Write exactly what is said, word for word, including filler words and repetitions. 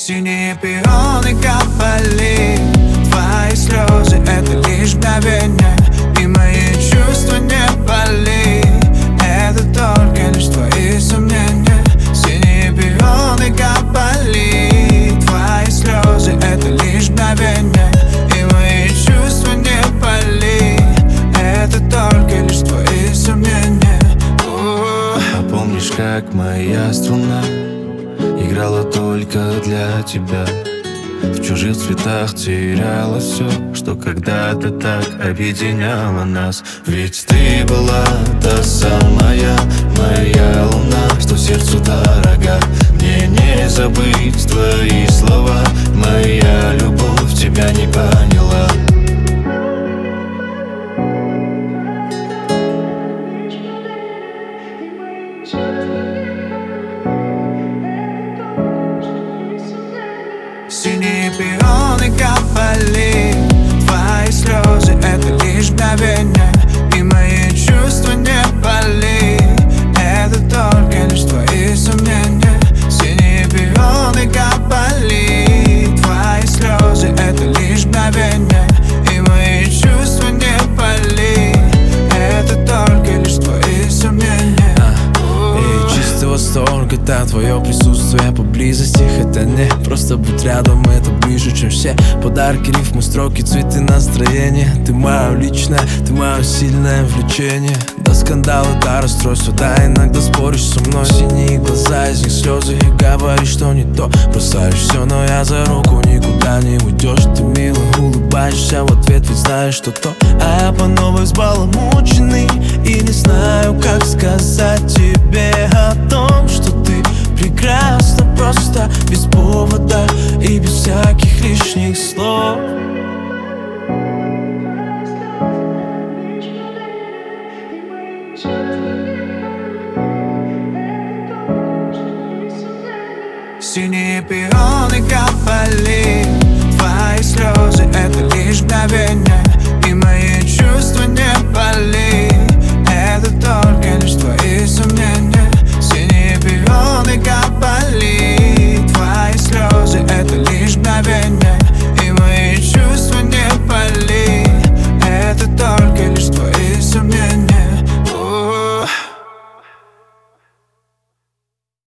Синие пионы капали, твои слезы — это лишь мгновение, и мои чувства не пали, это только лишь твои сомнения. Синие пионы капали, твои слезы — это лишь мгновение, и мои чувства не пали, это только лишь твои сомнения. А помнишь, как моя струна играла только для тебя? В чужих цветах теряла все, что когда-то так объединяло нас. Ведь ты была та самая моя луна, что сердцу дорога. Мне не забыть твои слова, моя любовь тебя не поняла. Синие пионы капали, твои слезы — это лишь мгновение, и мои чувства не пали, это только лишь твои сомнения. Синие пионы капали, твои слезы — это лишь мгновение, и мои чувства не пали, это только лишь твои сомнения. И чистый восторг — это твое присутствие поблизости. Хотя не просто быть рядом, это ближе, чем все подарки, рифмы, строки, цветы, настроение. Ты мое личное, ты мое сильное влечение. До скандала, до расстройства, да, иногда споришь со мной. Синие глаза, из них слезы, и говоришь, что не то. Бросаешь все, но я за руку никуда не уйдешь. Ты мило улыбаешься в ответ, ведь знаешь, что то. А я по новой взбаламученный, и не знаю, как сказать тебе о том, что ты прекрасна просто, без повода и без всяких лишних слов. Синие пионы капали, твои слезы — это лишь мгновение, и мои чувства не пали,